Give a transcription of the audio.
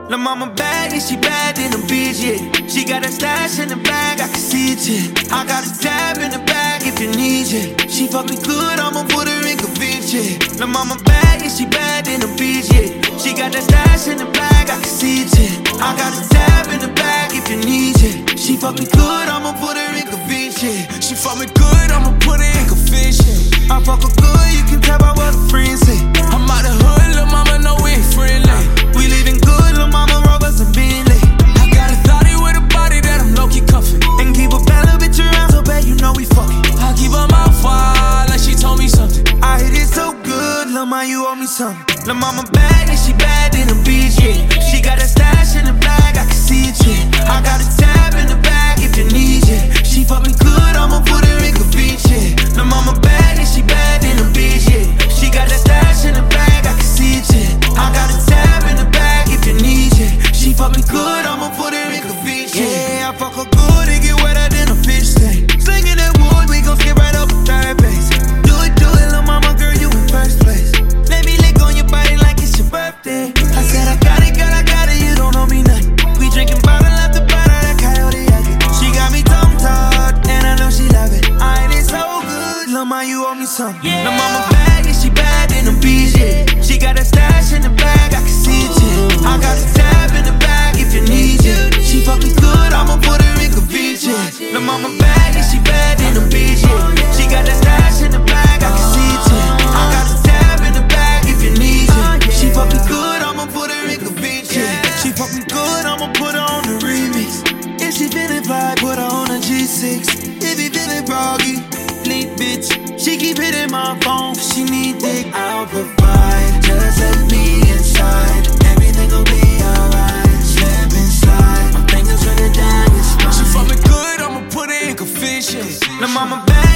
La mama bad, yeah, she bad in the bitch, yeah. She got a stash in the bag, I can see it, yeah. I got a tab in the bag if you need it. She fuck me good, I'ma put her in convince, yeah. La mama bad, yeah, she bad in the bitch, yeah. She got that stash in the bag, I can see it, yeah. I got a tab in the bag if you need it. She fuck me good, I'ma put her in convince, yeah. She fuck me good, I'ma put her in convince, yeah. I fuck her good, you can tell by what her friends say. I'm out the hood, lil' mama know we ain't friendly. We living good, lil' mama Roberts and Bentley. I got a thotty with a body that I'm low-key cuffing. And keep a bad little bitch around so bad you know we fucking. I keep her mouth wide like she told me something. I hit it so good, lil' ma, you owe me something. Lil' mama bad, and she bad in the beach, yeah. She got a stash in the bag, I can see it, yeah. I got a tab in the bag if you need it. She fuck me good, I'ma put her in convince, yeah. Lil' mama bad, and she bad in the beach, yeah. She got a stash in the bag, I can see it, yeah. I got a tab in the bag if you need it. She fuck me good, I'ma put her in convince, yeah. I fuck her good, it get wetter than a fish tank. Slinging that wood, we gon' skip right up a third base. Do it, lil' mama, girl, you in first place. Let me lick on your body like it's your birthday. I said I got it, girl, I got it, you don't know me nothing. We drinking bottle after bottle, that coyote yakking. She got me tongue-tied, and I know she love it. I ain't it so good, lil' ma, you owe me something. Lil' mama bad, yeah, she bad in the beach, yeah. She got a stash in the bag, I can see it, yeah. I got a tab in the bag if you need it. She fuck me good, I'ma put her in convince, yeah. Lil' mama bad, yeah, she bad in the beach, yeah. She got that stash in the bag, I can see it, yeah. I got a tab in the bag if you need it. She fuck me good, I'ma put her in convince, yeah. She fuck me good, I'ma put her on the remix. If she feelin' vibe, put her on a G6. If he feelin' groggy, leak bitch. She keep hitting my phone, she need dick. I'll provide, just let me inside. Everything gon' be alright. Slip and slide, my fingers running down your spine. She fuck me good, I'ma put her in convince, yeah. Lil' mama bad,